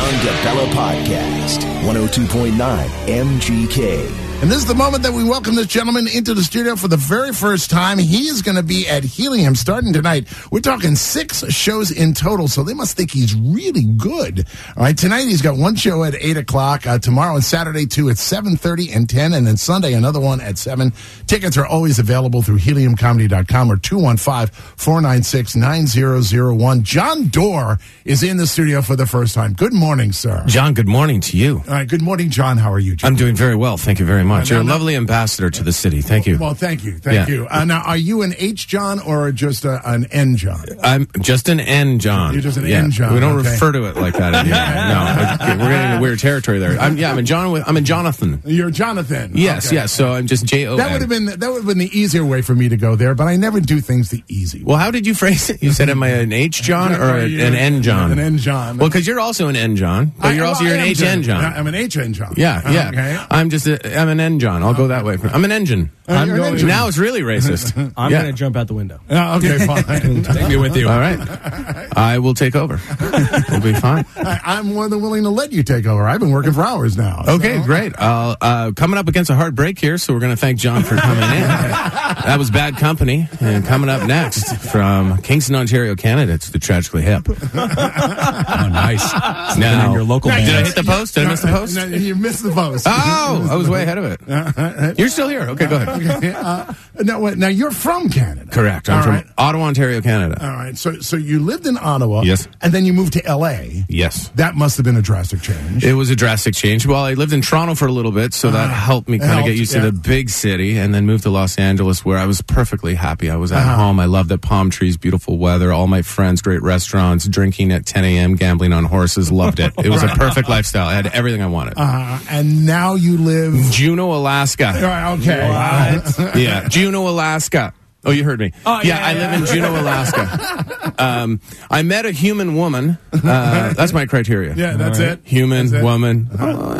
John DeBella Podcast, 102.9 MGK. And this is the moment that we welcome this gentleman into the studio for the very first time. He is going to be at Helium starting tonight. We're talking 6 shows in total, so they must think he's really good. All right, tonight he's got one show at 8 o'clock. Tomorrow and Saturday, 2 at 7:30 and 10, and then Sunday, another one at 7. Tickets are always available through heliumcomedy.com or 215-496-9001. John Doerr is in the studio for the first time. Good morning, sir. John, good morning to you. All right, good morning, John. How are you, John? I'm doing very well. Thank you very much. You're a lovely ambassador to the city. Thank you. Well, thank you. Thank you. Now, are you an H John or just an N John? I'm just an N John. You're just an N John. We don't refer to it like that anymore. No, we're getting into weird territory there. I'm a Jonathan. You're Jonathan. Yes, okay. yes. So I'm just Jon. That would have been the easier way for me to go there, but I never do things the easy way. Well, how did you phrase it? You said, am I an H John or an N John? An N John. Well, because you're also an N John, but you're an HN John. I'm an HN John. Yeah. Okay. I'm an N John. I'll go that way. I'm an engine. Now it's really racist. I'm going to jump out the window. Okay, fine. Take me with you. All right. I will take over. We'll be fine. I'm more than willing to let you take over. I've been working for hours now. Okay, great. Coming up against a hard break here, so we're going to thank John for coming in. That was Bad Company. And coming up next from Kingston, Ontario, Canada, it's the Tragically Hip. Oh, nice. Now, your local did I band. hit the post? Did I miss the post? No, you missed the post. Oh, I was way ahead of it. You're still here. Okay, go ahead. Okay. Now you're from Canada. Correct. I'm from Ottawa, Ontario, Canada. All right. So you lived in Ottawa. Yes. And then you moved to L.A. Yes. That must have been a drastic change. It was a drastic change. Well, I lived in Toronto for a little bit, so that helped me kind of get used to the big city, and then moved to Los Angeles, where I was perfectly happy. I was at home. I loved it. Palm trees, beautiful weather, all my friends, great restaurants, drinking at 10 a.m., gambling on horses. Loved it. It was a perfect lifestyle. I had everything I wanted. And now you live... Juneau, Alaska. All right, okay. Yeah, Juneau, Alaska. Oh, you heard me. Oh, yeah, I live in Juneau, Alaska. I met a human woman. That's my criteria. Yeah, that's it. Human, woman.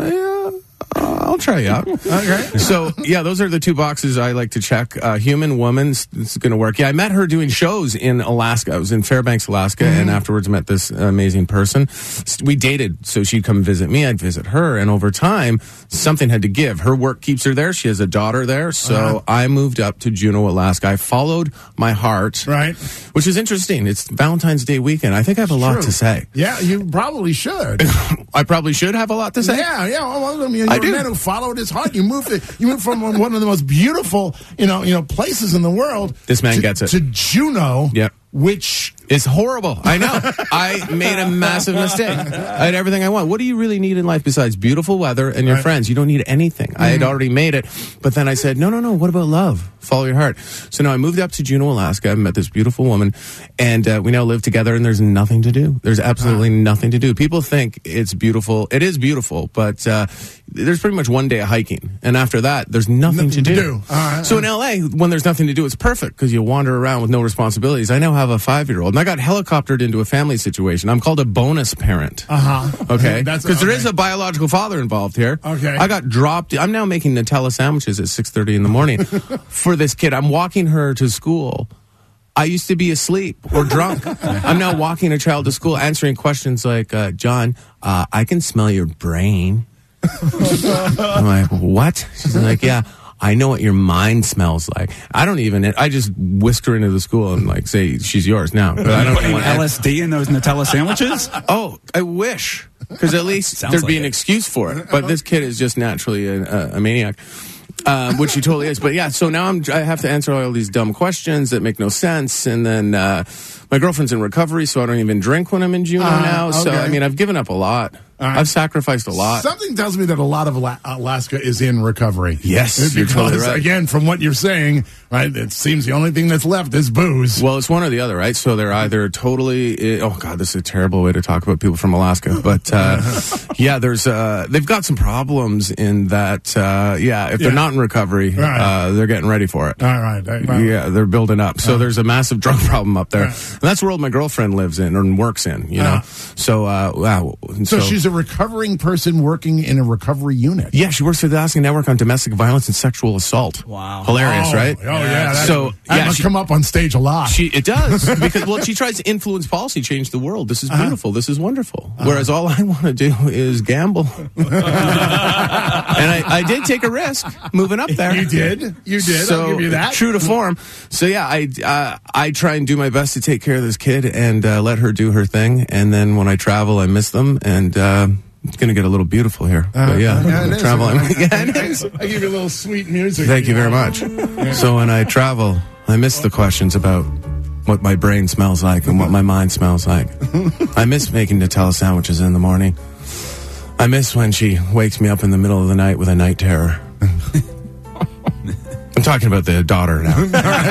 I'll try you out. Okay. So, yeah, those are the 2 boxes I like to check. Human, woman, it's going to work. Yeah, I met her doing shows in Alaska. I was in Fairbanks, Alaska, and afterwards met this amazing person. We dated, so she'd come visit me, I'd visit her, and over time, something had to give. Her work keeps her there. She has a daughter there, so I moved up to Juneau, Alaska. I followed my heart. Right. Which is interesting. It's Valentine's Day weekend. I think I have a lot to say. Yeah, you probably should. I probably should have a lot to say. Yeah. Well, I mean, you're a man who followed his heart. You moved from one of the most beautiful, places in the world. This man gets it. To Juneau. Yep. Which is horrible. I know. I made a massive mistake. I had everything I want. What do you really need in life besides beautiful weather and your friends? You don't need anything. I had already made it. But then I said, no. What about love? Follow your heart. So now I moved up to Juneau, Alaska. I met this beautiful woman, and we now live together, and there's nothing to do. There's absolutely nothing to do. People think it's beautiful. It is beautiful, but there's pretty much one day of hiking. And after that, there's nothing to do. So in L.A., when there's nothing to do, it's perfect because you wander around with no responsibilities. I now have a 5-year-old, and I got helicoptered into a family situation. I'm called a bonus parent. Okay? Because there is a biological father involved here. Okay. I got dropped. I'm now making Nutella sandwiches at 6:30 in the morning for this kid. I'm walking her to school. I used to be asleep or drunk. I'm now walking a child to school, answering questions like, John, I can smell your brain. I'm like, what? She's like, yeah, I know what your mind smells like. I just whisk her into the school and say, she's yours now. But I don't putting LSD in those Nutella sandwiches? Oh, I wish. Because at least there'd be an excuse for it. But this kid is just naturally a maniac. Which he totally is. But yeah, so now I have to answer all these dumb questions that make no sense. And then my girlfriend's in recovery, so I don't even drink when I'm in Juneau now. So, I mean, I've given up a lot. I've sacrificed a lot. Something tells me that a lot of Alaska is in recovery. Yes, you're totally right. Again, from what you're saying, right, it seems the only thing that's left is booze. Well, it's one or the other, right? So they're either totally... Oh, God, this is a terrible way to talk about people from Alaska. But, yeah, they've got some problems in that, if they're not in recovery, they're getting ready for it. All right. Yeah, they're building up. So there's a massive drug problem up there. And that's the world my girlfriend lives in and works in, you know? So, wow. So she's a recovering person working in a recovery unit. Yeah, she works for the Alaska Network on domestic violence and sexual assault. Wow. Hilarious, right? Oh, yeah. That must come up on stage a lot. It does. Because, she tries to influence policy, change the world. This is beautiful. This is wonderful. Whereas all I want to do is gamble. And I did take a risk moving up there. You did. So, I'll give you that. True to form. So, yeah, I try and do my best to take care of this kid and let her do her thing. And then when I travel, I miss them. And it's going to get a little beautiful here. But it is. traveling. Yeah, it is. I give you a little sweet music. Thank you very much. So when I travel, I miss the questions about what my brain smells like and what my mind smells like. I miss making Nutella sandwiches in the morning. I miss when she wakes me up in the middle of the night with a night terror. I'm talking about the daughter now.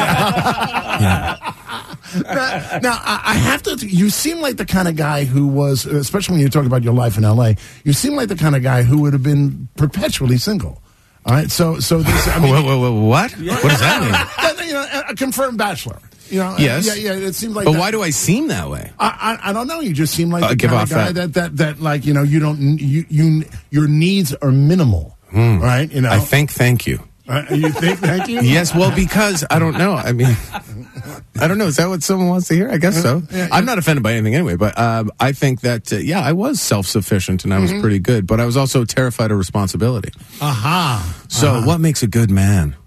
Yeah. Now, I have to. You seem like the kind of guy who was, especially when you talk about your life in L.A., you seem like the kind of guy who would have been perpetually single. All right, so this. I mean, what? What does that mean? A confirmed bachelor. Yes. Yeah. It seems like. But why do I seem that way? I don't know. You just seem like the give kind off of guy that like you don't your needs are minimal, right? I thank you. You think? Thank you. Yes. Well, because I don't know. I mean, I don't know. Is that what someone wants to hear? I guess so. Yeah. I'm not offended by anything anyway. But I think that I was self-sufficient and I was pretty good. But I was also terrified of responsibility. So what makes a good man?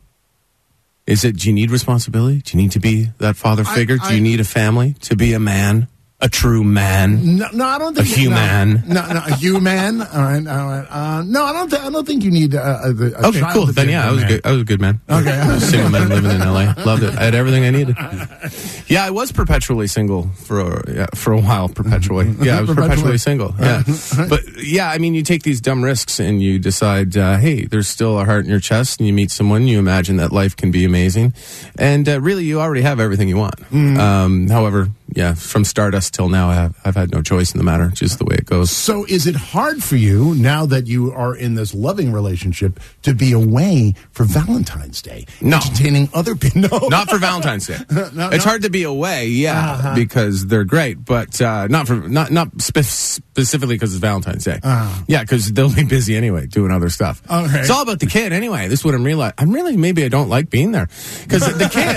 Is it? Do you need responsibility? Do you need to be that father figure? Do you need a family to be a man? A true man? No, I don't think a human. No, a human. All right. No, I don't think you need a okay, child cool. to Then be a I was man. good. I was a good man. Okay, I was a single man living in LA. Loved it. I had everything I needed. Yeah, I was perpetually single for a while. Perpetually. Yeah, I was perpetually single. Yeah, but I mean, you take these dumb risks and you decide, hey, there's still a heart in your chest, and you meet someone, you imagine that life can be amazing, and really, you already have everything you want. However, from Stardust till now, I've had no choice in the matter, just the way it goes. So is it hard for you, now that you are in this loving relationship, to be away for Valentine's Day? No. Entertaining other people? No. Not for Valentine's Day. It's hard to be away, because they're great, but not specifically because it's Valentine's Day. Yeah, because they'll be busy anyway, doing other stuff. Okay. It's all about the kid anyway. This is what I'm realizing. Maybe I don't like being there. Because the kid,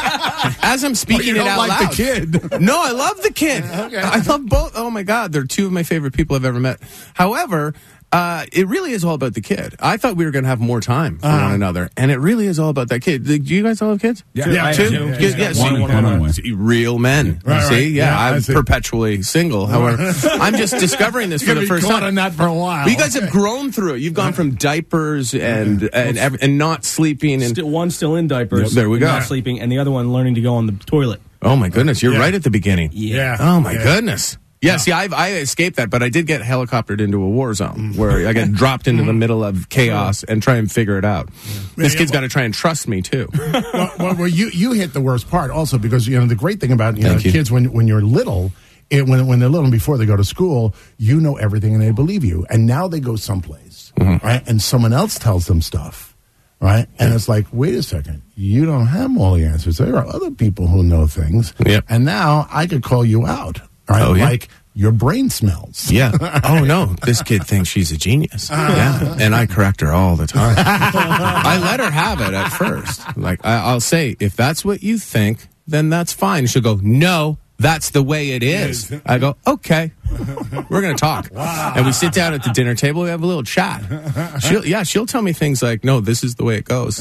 as I'm speaking it out like loud. the kid. No, I love the kid. Okay. I love both. Oh my God, they're two of my favorite people I've ever met. However, it really is all about the kid. I thought we were going to have more time for one another, and it really is all about that kid. Do you guys all have kids? Yeah, two. One. Real men. Right. See, I I'm see. perpetually single. However, I'm just discovering this for the first time. on that for a while. Well, you guys have grown through it. You've gone from diapers and not sleeping and One still in diapers. There we go. Not sleeping, and the other one learning to go on the toilet. oh my goodness, you're Yeah. right at the beginning. Yeah. Oh my goodness. Yeah, see, I escaped that, but I did get helicoptered into a war zone where I get dropped into the middle of chaos and try and figure it out. This kid's got to try and trust me too. Well, you hit the worst part also, because the great thing about Thank you. kids when you're little. When they're little and before they go to school, you know everything and they believe you. And now they go someplace, right? And someone else tells them stuff, right? And it's like, wait a second, you don't have all the answers. There are other people who know things. Yep. And now I could call you out, right? Oh, yeah. Like, your brain smells. Yeah. Oh, no. This kid thinks she's a genius. Yeah. And I correct her all the time. I let her have it at first. Like, I'll say, if that's what you think, then that's fine. She'll go, no, that's the way it is. I go, okay. We're going to talk. Wow. And we sit down at the dinner table. We have a little chat. She'll tell me things like, no, this is the way it goes.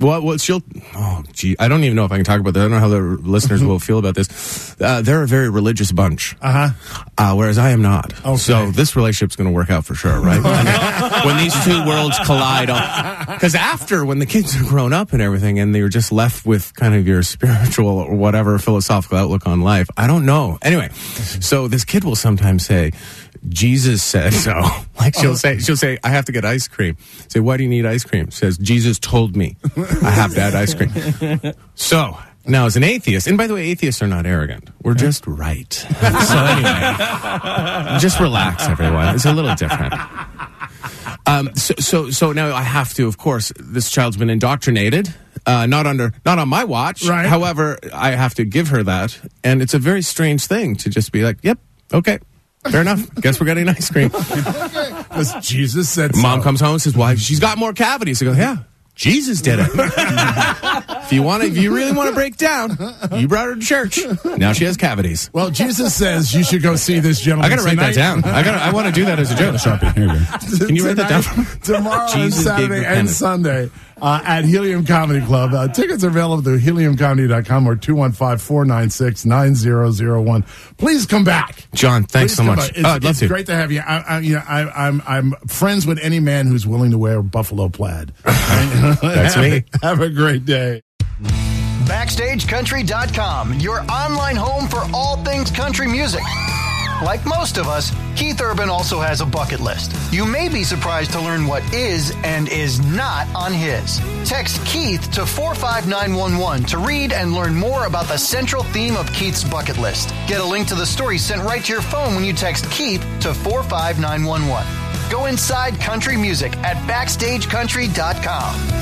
I don't even know if I can talk about that. I don't know how the listeners will feel about this. They're a very religious bunch. Whereas I am not. Okay. So this relationship's going to work out for sure, right? When these two worlds collide. Because when the kids are grown up and everything, and they're just left with kind of your spiritual or whatever philosophical outlook on life, I don't know. Anyway, so this kid will sometimes say, Jesus said so. Like she'll say, I have to get ice cream. Say, why do you need ice cream? Says, Jesus told me I have to have ice cream. So now, as an atheist, and by the way, atheists are not arrogant. We're just right. So anyway, just relax, everyone. It's a little different. So now I have to, of course, this child's been indoctrinated. Not on my watch. Right. However, I have to give her that, and it's a very strange thing to just be like, yep, okay. Fair enough. Guess we're getting ice cream. Because Jesus said so. Mom comes home and says, "Why? She's got more cavities." I go, "Yeah, Jesus did it." If you really want to break down, you brought her to church. Now she has cavities. Well, Jesus says you should go see this gentleman. I got to write that down. I want to do that as a joke. Sharpie. Here you go. Can you write that down? Tomorrow and Jesus gave Saturday the and penance. Sunday at Helium Comedy Club. Tickets are available through heliumcomedy.com or 215-496-9001. Please come back. John, thanks Please so come much. back. It's, I'd love it's to. great to have you. I'm friends with any man who's willing to wear buffalo plaid. That's me. Have a great day. BackstageCountry.com, your online home for all things country music. Like most of us, Keith Urban also has a bucket list. You may be surprised to learn what is and is not on his. Text Keith to 45911 to read and learn more about the central theme of Keith's bucket list. Get a link to the story sent right to your phone when you text Keith to 45911. Go inside country music at BackstageCountry.com.